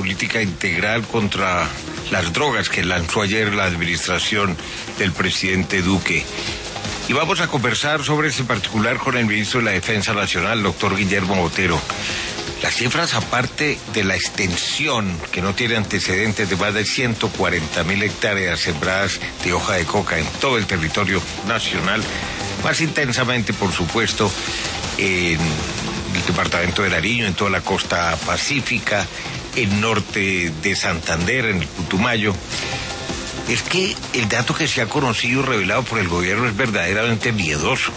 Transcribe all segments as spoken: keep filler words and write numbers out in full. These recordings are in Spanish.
política integral contra las drogas que lanzó ayer la administración del presidente Duque. Y vamos a conversar sobre ese particular con el ministro de la Defensa Nacional, doctor Guillermo Botero. Las cifras, aparte de la extensión, que no tiene antecedentes, de más de ciento cuarenta mil hectáreas sembradas de hoja de coca en todo el territorio nacional, más intensamente, por supuesto, en el departamento de Nariño, en toda la costa pacífica, el norte de Santander, en el Putumayo. Es que el dato que se ha conocido y revelado por el gobierno es verdaderamente miedoso.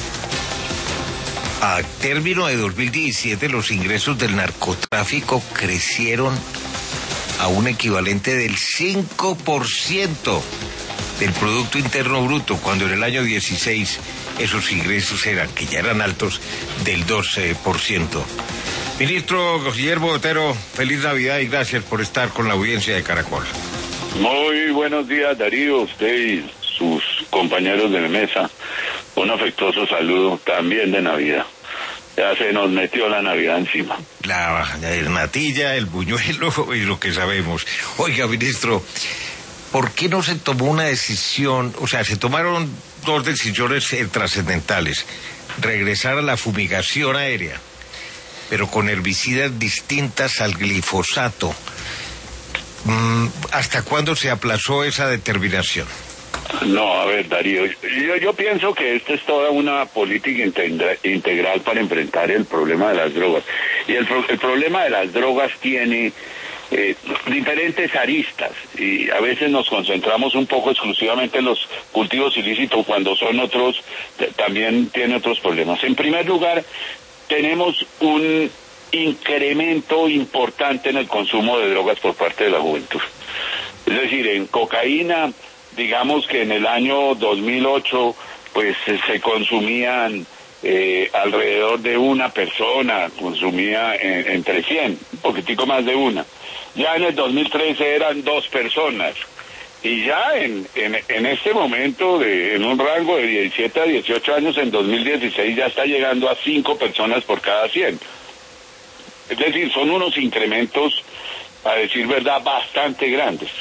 A término de dos mil diecisiete, los ingresos del narcotráfico crecieron a un equivalente del cinco por ciento del Producto Interno Bruto, cuando en el año dieciséis esos ingresos eran, que ya eran altos, del doce por ciento. Ministro Guillermo Botero, feliz Navidad y gracias por estar con la audiencia de Caracol. Muy buenos días, Darío, usted y sus compañeros de la mesa. Un afectuoso saludo también de Navidad. Ya se nos metió la Navidad encima. La, la natilla, el buñuelo y lo que sabemos. Oiga, ministro, ¿por qué no se tomó una decisión? O sea, se tomaron dos decisiones eh, trascendentales. Regresar a la fumigación aérea, pero con herbicidas distintas al glifosato. ¿Hasta cuándo se aplazó esa determinación? No, a ver, Darío, yo, yo pienso que esta es toda una política integra, integral para enfrentar el problema de las drogas. Y el, el problema de las drogas tiene eh, diferentes aristas, y a veces nos concentramos un poco exclusivamente en los cultivos ilícitos, cuando son otros, también tiene otros problemas. En primer lugar, tenemos un incremento importante en el consumo de drogas por parte de la juventud. Es decir, en cocaína, digamos que en el año dos mil ocho, pues se consumían eh, alrededor de una persona, consumía en, entre cien, un poquitico más de una. Ya en el dos mil trece eran dos personas. Y ya en, en, en este momento, de, en un rango de diecisiete a dieciocho años, en dos mil dieciséis ya está llegando a cinco personas por cada cien. Es decir, son unos incrementos, a decir verdad, bastante grandes.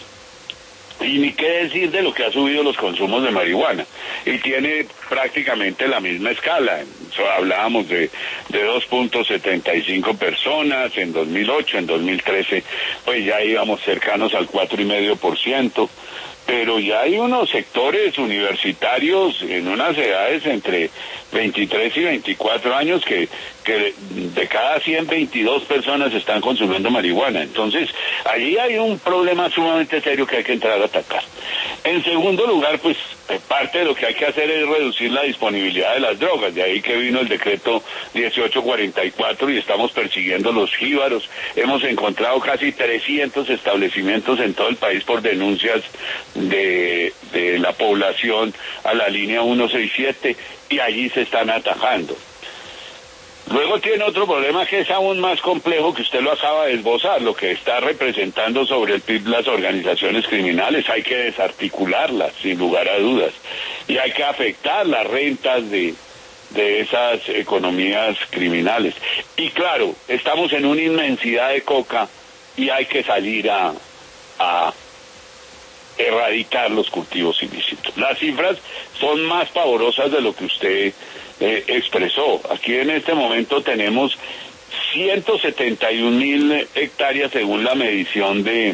Y ni qué decir de lo que ha subido los consumos de marihuana. Y tiene prácticamente la misma escala. So, hablábamos de, de dos punto setenta y cinco personas en dos mil ocho, en dos mil trece, pues ya íbamos cercanos al cuatro coma cinco por ciento. Pero ya hay unos sectores universitarios en unas edades entre veintitrés y veinticuatro años que, que de cada cien, veintidós personas están consumiendo marihuana. Entonces, allí hay un problema sumamente serio que hay que entrar a atacar. En segundo lugar, pues, parte de lo que hay que hacer es reducir la disponibilidad de las drogas. De ahí que vino el decreto dieciocho cuarenta y cuatro y estamos persiguiendo los jíbaros. Hemos encontrado casi trescientos establecimientos en todo el país por denuncias de, de la población a la línea ciento sesenta y siete, y allí se están atajando. Luego tiene otro problema que es aún más complejo, que usted lo acaba de esbozar, lo que está representando sobre el P I B las organizaciones criminales. Hay que desarticularlas, sin lugar a dudas, y hay que afectar las rentas de, de esas economías criminales. Y claro, estamos en una inmensidad de coca y hay que salir a, a erradicar los cultivos ilícitos. Las cifras son más pavorosas de lo que usted eh, expresó. Aquí en este momento tenemos ciento setenta y un mil hectáreas según la medición de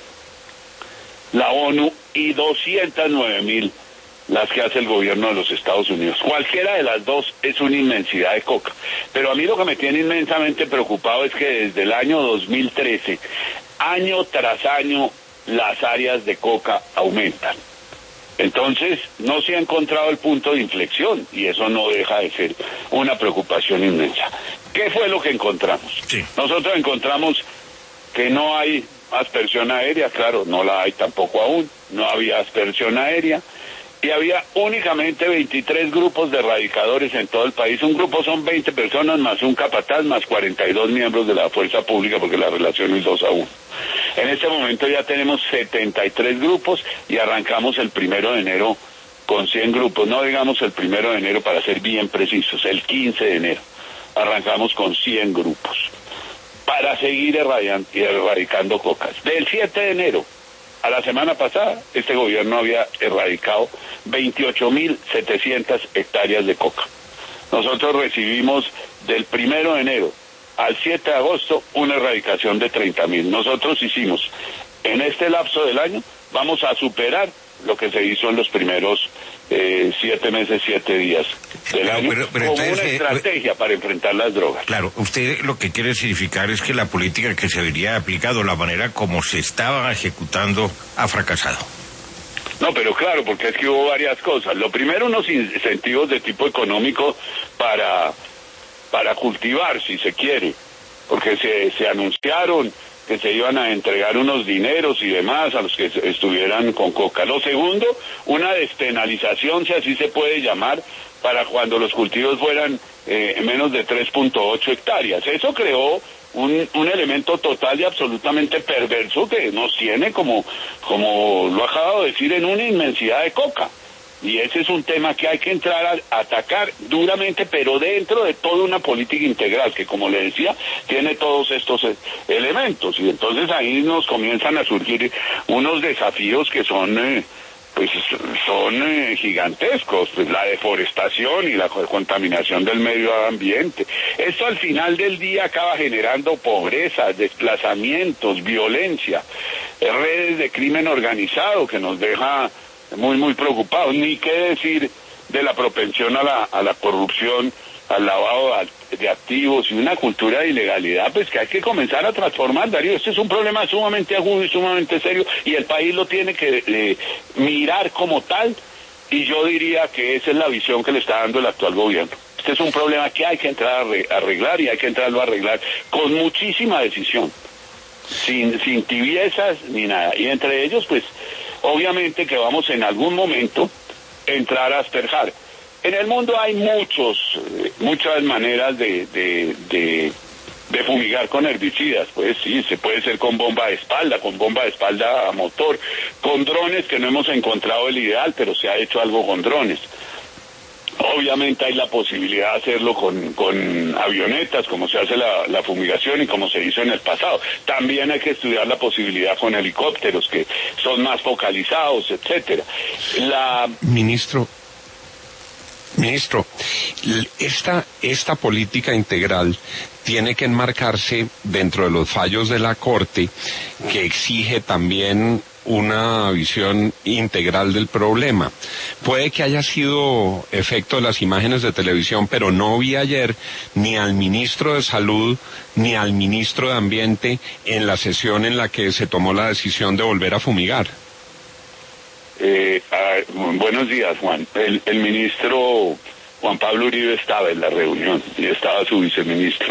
la ONU y doscientos nueve mil las que hace el gobierno de los Estados Unidos. Cualquiera de las dos es una inmensidad de coca. Pero a mí lo que me tiene inmensamente preocupado es que desde el año dos mil trece, año tras año, las áreas de coca aumentan. Entonces, no se ha encontrado el punto de inflexión, y eso no deja de ser una preocupación inmensa. ¿Qué fue lo que encontramos? Sí. Nosotros encontramos que no hay aspersión aérea, claro, no la hay tampoco aún, no había aspersión aérea, y había únicamente veintitrés grupos de erradicadores en todo el país. Un grupo son veinte personas, más un capataz, más cuarenta y dos miembros de la fuerza pública, porque la relación es dos a uno. En este momento ya tenemos setenta y tres grupos y arrancamos el primero de enero con cien grupos. No digamos el primero de enero para ser bien precisos, el quince de enero. Arrancamos con cien grupos. para seguir erradicando cocas. Del siete de enero a la semana pasada, este gobierno había erradicado veintiocho mil setecientas hectáreas de coca. Nosotros recibimos del primero de enero al siete de agosto una erradicación de treinta mil. Nosotros hicimos, en este lapso del año, vamos a superar lo que se hizo en los primeros eh, siete meses, siete días del año, pero, pero como entonces, una estrategia eh, para enfrentar las drogas. Claro, usted lo que quiere significar es que la política que se habría aplicado, la manera como se estaba ejecutando, ha fracasado. No, pero claro, porque es que hubo varias cosas. Lo primero, unos incentivos de tipo económico para, para cultivar, si se quiere, porque se, se anunciaron que se iban a entregar unos dineros y demás a los que estuvieran con coca. Lo segundo, una despenalización, si así se puede llamar, para cuando los cultivos fueran eh, menos de tres punto ocho hectáreas. Eso creó un, un elemento total y absolutamente perverso que nos tiene, como, como lo acabo de decir, en una inmensidad de coca. Y ese es un tema que hay que entrar a atacar duramente, pero dentro de toda una política integral, que como le decía, tiene todos estos elementos. Y entonces ahí nos comienzan a surgir unos desafíos que son, eh, pues, son eh, gigantescos. Pues la deforestación y la contaminación del medio ambiente. Esto al final del día acaba generando pobreza, desplazamientos, violencia, redes de crimen organizado que nos deja muy, muy preocupados. Ni qué decir de la propensión a la, a la corrupción, al lavado de activos y una cultura de ilegalidad, pues que hay que comenzar a transformar, Darío. Este es un problema sumamente agudo y sumamente serio, y el país lo tiene que eh, mirar como tal, y yo diría que esa es la visión que le está dando el actual gobierno. Este es un problema que hay que entrar a arreglar, y hay que entrarlo a arreglar con muchísima decisión, sin, sin tibiezas ni nada, y entre ellos, pues, obviamente que vamos en algún momento a entrar a asperjar. En el mundo hay muchos, muchas maneras de, de, de, de fumigar con herbicidas. Pues sí, se puede hacer con bomba de espalda, con bomba de espalda a motor, con drones, que no hemos encontrado el ideal, pero se ha hecho algo con drones. Obviamente hay la posibilidad de hacerlo con, con avionetas, como se hace la, la fumigación y como se hizo en el pasado. También hay que estudiar la posibilidad con helicópteros, que son más focalizados, etcétera. La... Ministro, ministro, esta, esta política integral tiene que enmarcarse dentro de los fallos de la Corte, que exige también una visión integral del problema. Puede que haya sido efecto de las imágenes de televisión, pero no vi ayer ni al ministro de Salud ni al ministro de Ambiente en la sesión en la que se tomó la decisión de volver a fumigar. Eh, ah, buenos días, Juan. El, el ministro Juan Pablo Uribe estaba en la reunión, y estaba su viceministro.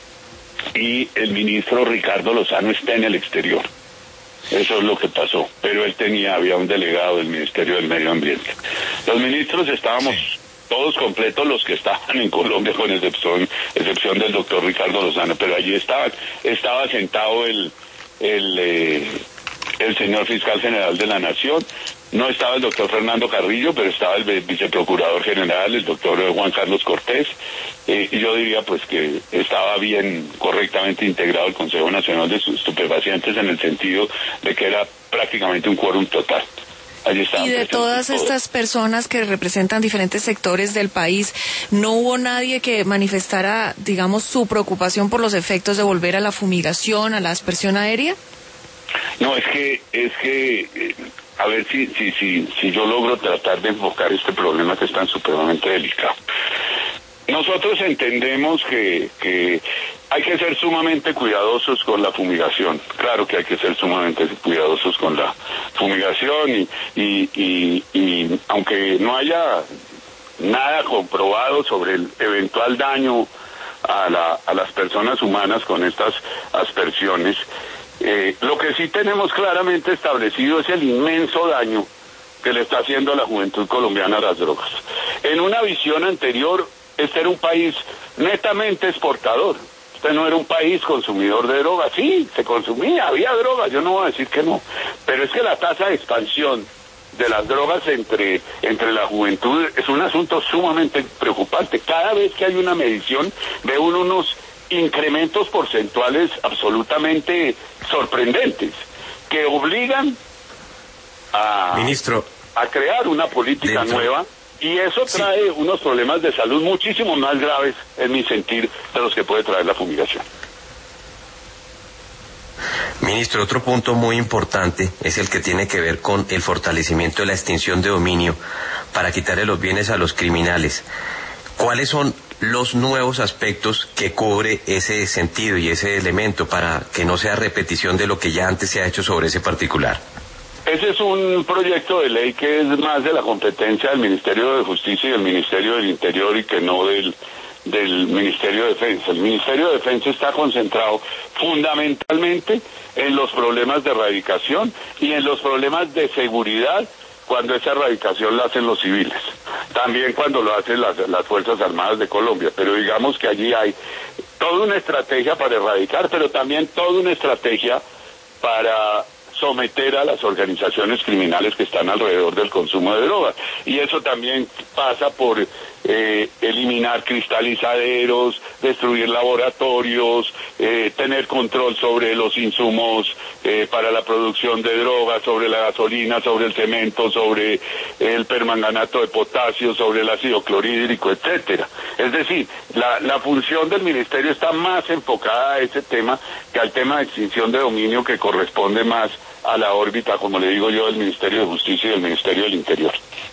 Y el ministro Ricardo Lozano está en el exterior. Eso es lo que pasó, pero él tenía, había un delegado del Ministerio del Medio Ambiente. Los ministros estábamos sí. todos completos, los que estaban en Colombia, con excepción, excepción del doctor Ricardo Lozano, pero allí estaban, estaba sentado el, el, eh, el señor fiscal general de la Nación, no estaba el doctor Fernando Carrillo, pero estaba el viceprocurador general, el doctor Juan Carlos Cortés, eh, y yo diría pues que estaba bien, correctamente integrado el Consejo Nacional de Estupefacientes, en el sentido de que era prácticamente un quórum total. Allí y de todas todos. Estas personas que representan diferentes sectores del país, ¿no hubo nadie que manifestara, digamos, su preocupación por los efectos de volver a la fumigación, a la aspersión aérea? No, es que, es que... Eh, A ver si, si, si, si yo logro tratar de enfocar este problema que es tan supremamente delicado. Nosotros entendemos que, que hay que ser sumamente cuidadosos con la fumigación. Claro que hay que ser sumamente cuidadosos con la fumigación y, y, y, y aunque no haya nada comprobado sobre el eventual daño a, la, a las personas humanas con estas aspersiones, Eh, lo que sí tenemos claramente establecido es el inmenso daño que le está haciendo a la juventud colombiana a las drogas. En una visión anterior, este era un país netamente exportador. Este no era un país consumidor de drogas. Sí, se consumía, había drogas, yo no voy a decir que no. Pero es que la tasa de expansión de las drogas entre, entre la juventud es un asunto sumamente preocupante. Cada vez que hay una medición, ve uno unos incrementos porcentuales absolutamente sorprendentes que obligan a, Ministro, a crear una política dentro, nueva, y eso trae sí. unos problemas de salud muchísimo más graves, en mi sentir, de los que puede traer la fumigación. Ministro, otro punto muy importante es el que tiene que ver con el fortalecimiento de la extinción de dominio para quitarle los bienes a los criminales. ¿Cuáles son los nuevos aspectos que cubre ese sentido y ese elemento para que no sea repetición de lo que ya antes se ha hecho sobre ese particular? Ese es un proyecto de ley que es más de la competencia del Ministerio de Justicia y del Ministerio del Interior y que no del, del Ministerio de Defensa. El Ministerio de Defensa está concentrado fundamentalmente en los problemas de erradicación y en los problemas de seguridad cuando esa erradicación la hacen los civiles. También cuando lo hacen las, las Fuerzas Armadas de Colombia. Pero digamos que allí hay toda una estrategia para erradicar, pero también toda una estrategia para someter a las organizaciones criminales que están alrededor del consumo de drogas. Y eso también pasa por eh, eliminar cristalizaderos, destruir laboratorios, eh, tener control sobre los insumos eh, para la producción de drogas, sobre la gasolina, sobre el cemento, sobre el permanganato de potasio, sobre el ácido clorhídrico, etcétera. Es decir, la, la función del ministerio está más enfocada a ese tema que al tema de extinción de dominio, que corresponde más a la órbita, como le digo yo, del Ministerio de Justicia y del Ministerio del Interior.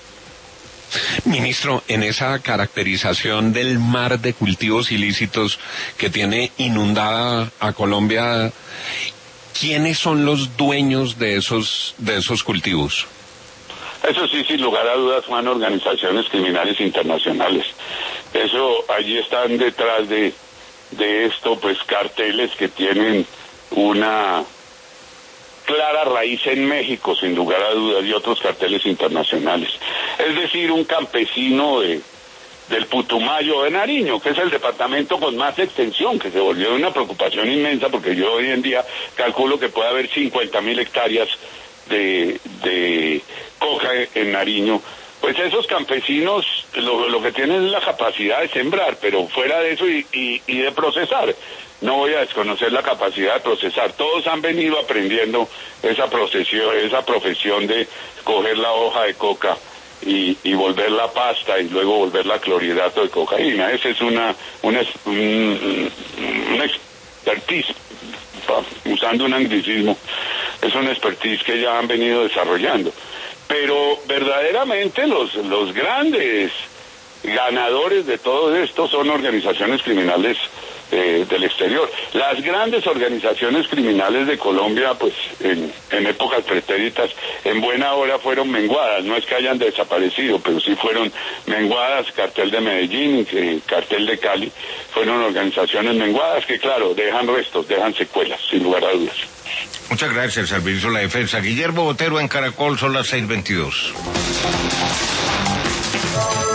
Ministro, en esa caracterización del mar de cultivos ilícitos que tiene inundada a Colombia, ¿quiénes son los dueños de esos, de esos cultivos? Eso sí, sin lugar a dudas, son organizaciones criminales internacionales. Eso, allí están detrás de, de esto, pues, carteles que tienen una clara raíz en México, sin lugar a dudas, y otros carteles internacionales. Es decir, un campesino de, del Putumayo de Nariño, que es el departamento con más extensión, que se volvió una preocupación inmensa, porque yo hoy en día calculo que puede haber cincuenta mil hectáreas de, de coca en Nariño. Pues esos campesinos lo, lo que tienen es la capacidad de sembrar, pero fuera de eso y, y, y de procesar. No voy a desconocer la capacidad de procesar. Todos han venido aprendiendo esa procesión, esa profesión de coger la hoja de coca y, y volverla pasta y luego volverla clorhidrato de cocaína. Esa es una, una, un, una expertise, usando un anglicismo, es una expertise que ya han venido desarrollando. Pero verdaderamente los, los grandes ganadores de todo esto son organizaciones criminales eh, del exterior. Las grandes organizaciones criminales de Colombia, pues en, en épocas pretéritas, en buena hora fueron menguadas. No es que hayan desaparecido, pero sí fueron menguadas. Cartel de Medellín, eh, Cartel de Cali, fueron organizaciones menguadas que, claro, dejan restos, dejan secuelas, sin lugar a dudas. Muchas gracias al ministro de la Defensa. Guillermo Botero en Caracol, son las seis veintidós.